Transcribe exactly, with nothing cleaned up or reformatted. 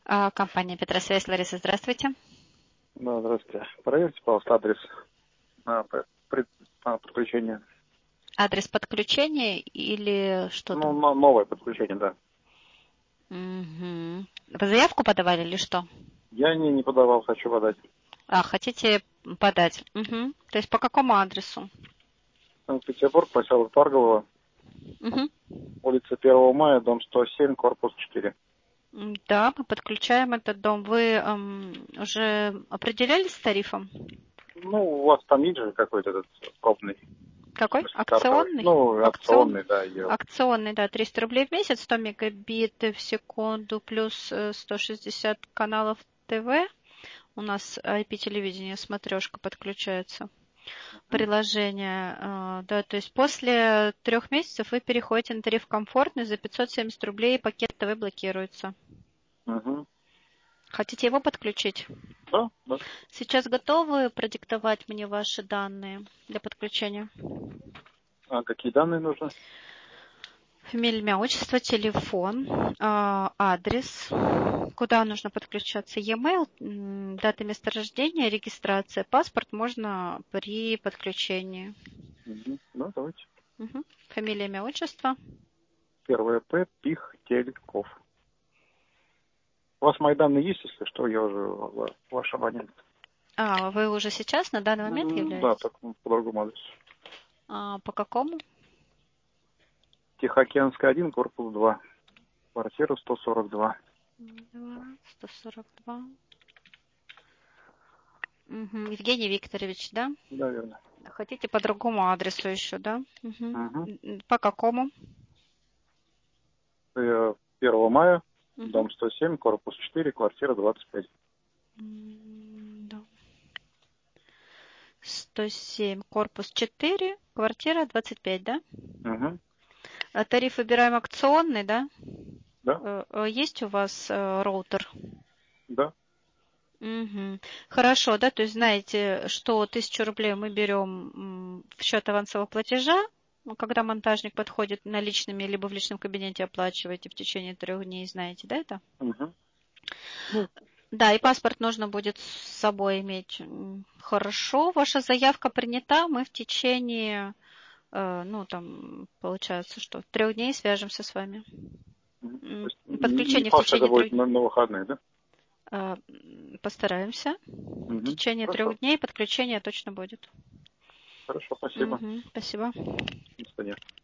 А, Компания Петросвязь. Лариса, здравствуйте. Да, здравствуйте. Проверьте, пожалуйста, адрес а, при- при- а, подключения. Адрес подключения или что Ну, там? но- новое подключение, да. Угу. Вы заявку подавали или что? Я не, не подавал, хочу подать. А, хотите подать? Угу. То есть по какому адресу? Санкт-Петербург, поселок Парголово, Угу. улица первого мая, дом сто семь, корпус четыре. Да, мы подключаем этот дом. Вы эм, уже определялись с тарифом? Ну, у вас там есть же какой-то этот пробный, в Какой? смысле, стартовый. Акционный? Ну, Акцион? акционный, да, я. Акционный, да, триста рублей в месяц, сто мегабит в секунду, плюс э, сто шестьдесят каналов ТВ. У нас ай пи-телевидение, смотрешка подключается. Приложение, э, да, то есть после трех месяцев вы переходите на тариф комфортный за пятьсот семьдесят рублей, и пакет ТВ блокируется. Угу. Хотите его подключить? Да, да. Сейчас готовы продиктовать мне ваши данные для подключения? А какие данные нужны? Фамилия, имя, отчество, телефон, а, адрес, куда нужно подключаться, e-mail, м, дата месторождения, регистрация, паспорт можно при подключении. Угу. Да, давайте. Мгм. Фамилия, имя, отчество. Первое П, Пих, Тельков. У вас мои данные есть, если что, я уже ва- ваш абонент. А, вы уже сейчас на данный момент М, Да, являетесь? так по другому адресу. А, по какому? Тихоокеанская один, корпус два. Квартира сто сорок два. два, сто сорок два. Мгм. Евгений Викторович, да? Да, верно. Хотите по другому адресу еще, да? Мгм. Угу. М, По какому? первого мая, Мгм. дом сто семь, корпус четыре, квартира двадцать пять. М, да. сто семь, корпус четыре, квартира двадцать пять, да? Угу. А тариф выбираем акционный, да? Да, Э, э, Есть у вас э, роутер? да. Мгм. Хорошо, да, то есть знаете, что тысячу рублей мы берем м, в счет авансового платежа, ну, когда монтажник подходит наличными, либо в личном кабинете оплачиваете в течение трех дней, знаете, да, это? Угу. Ну, Да, и да. паспорт нужно будет с собой иметь. М, Хорошо, ваша заявка принята, мы в течение, э, ну, там, получается, что трех дней свяжемся с вами. Мгм. То М, есть не не Подключение в факт, что это течение будет трех на, дней. на выходные, да? Э, м, Постараемся. В Угу. течение Хорошо. трех дней подключение точно будет. Хорошо, спасибо. Мгм. Спасибо. До свидания.